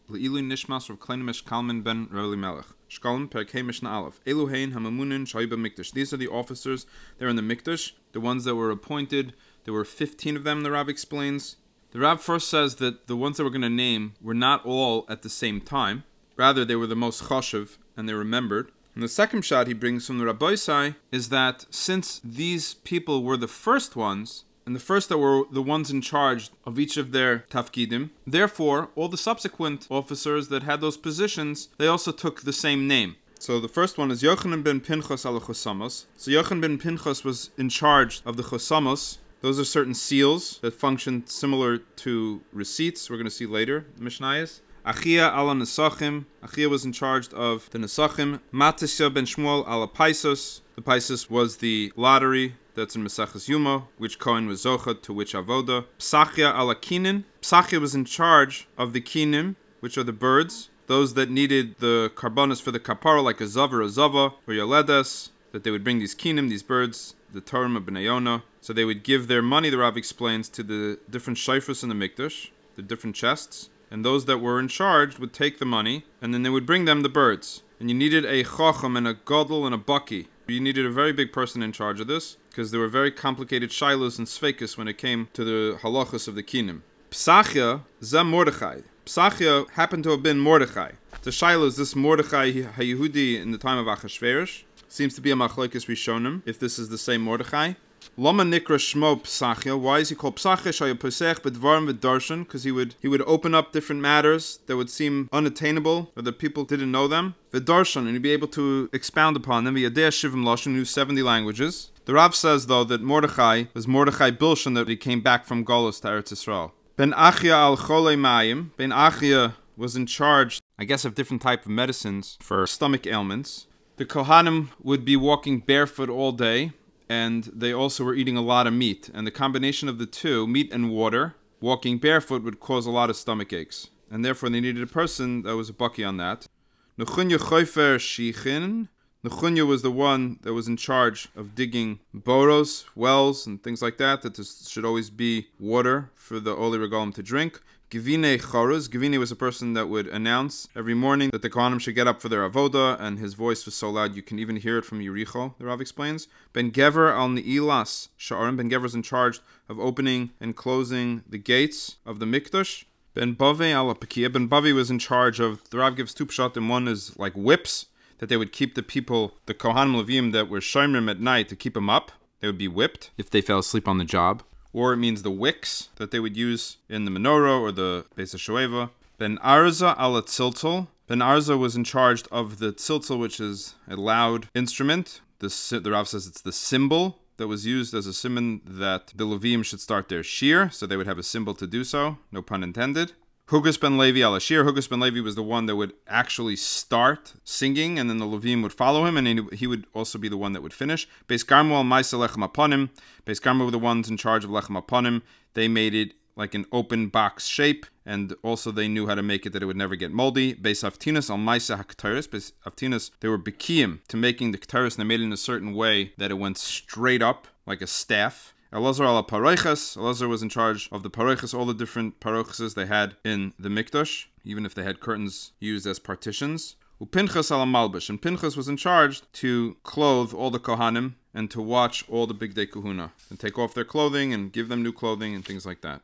Le'ilu Nishmas Rav Kleinish Kalman ben Rav Melech. Shkalm Perkei Mishnah Aleph. Eluhein Hamamunin Shaiba Mikdash. These are the officers. They're in the Mikdash, the ones that were appointed. There were 15 of them, the Rav explains. The Rav first says that the ones that we're going to name were not all at the same time. Rather, they were the most chashuv, and they remembered. And the second shot he brings from the Rabbeisai is that since these people were the first ones, and the first that were the ones in charge of each of their tafkidim, therefore, all the subsequent officers that had those positions, they also took the same name. So the first one is Yochanan ben Pinchas al Chosamos. So Yochanan ben Pinchas was in charge of the Chosamos. Those are certain seals that function similar to receipts. We're going to see later, Mishnayos. Achia ala Nesachim. Achia was in charge of the Nesachim. Matisya ben Shmuel ala Paisos. The Paisos was the lottery that's in Maseches Yuma, which Kohen was Zocha, to which Avoda. Psachia ala Kinin. Psachia was in charge of the Kinim, which are the birds. Those that needed the karbonos for the kapara, like a zav or a zava, or yoledes, that they would bring these Kinim, these birds, the Torah of Bnei Yonah. So they would give their money, the Rav explains, to the different shayfus in the Mikdash, the different chests. And those that were in charge would take the money, and then they would bring them the birds. And you needed a chacham and a gadol and a baki. You needed a very big person in charge of this, because there were very complicated shilos and sveikus when it came to the halachas of the kinim. Psachia, zeh Mordechai. Psachia happened to have been Mordechai. The shiloh is this Mordechai HaYehudi in the time of Achashverosh. Seems to be a machlokes rishonim, if this is the same Mordechai. Lama nikra shmo Psachia. Why is he called Psachia? Shaya posech bedvarim v'darshan, because he would open up different matters that would seem unattainable or that people didn't know them. V'darshan, and he'd be able to expound upon them. V'yadeh shivim lashon, knew 70 languages. The Rav says though that Mordechai was Mordechai Bilshan, that he came back from Golus to Eretz Yisrael. Ben Achia al Cholei Mayim. Ben Achia was in charge, I guess, of different type of medicines for stomach ailments. The Kohanim would be walking barefoot all day, and they also were eating a lot of meat. And the combination of the two, meat and water, walking barefoot would cause a lot of stomach aches. And therefore they needed a person that was a bucky on that. Nechunya Choifer Shichin. Nechunya was the one that was in charge of digging boros, wells, and things like that, that there should always be water for the Oli Regalim to drink. Givine Choruz. Givine was a person that would announce every morning that the Kohanim should get up for their avoda, and his voice was so loud you can even hear it from Yericho, the Rav explains. Ben Gever al Ni'ilas Sha'arim. Ben Gever is in charge of opening and closing the gates of the Mikdash. Ben Bave al Apakia. Ben Bavi was in charge of, the Rav gives two pshatim. One is like whips, that they would keep the people, the Kohanim Levim that were shomrim at night, to keep them up. They would be whipped if they fell asleep on the job. Or it means the wicks that they would use in the menorah or the Beis HaShoeva. Ben Arza ala Tziltzal. Ben Arza was in charge of the tziltzal, which is a loud instrument. The Rav says it's the symbol that was used as a simon that the Levim should start their shir, so they would have a symbol to do so, no pun intended. Hugus ben Levi ala shir. Hugus ben Levi was the one that would actually start singing, and then the Levim would follow him, and he would also be the one that would finish. Beis Garmu al Maisa lechem aponim. Beis Garmu were the ones in charge of lechem aponim. They made it like an open box shape, and also they knew how to make it that it would never get moldy. Beis Avtinas al Maisa haktaris. Beis Avtinas, they were bekiyim to making the ktaris, and they made it in a certain way that it went straight up like a staff. Elazar ala parochas. Elazar was in charge of the parochas, all the different parochas they had in the Mikdash, even if they had curtains used as partitions. Upinchas ala malbish. And Pinchas was in charge to clothe all the Kohanim and to watch all the Bigdei Kahuna and take off their clothing and give them new clothing and things like that.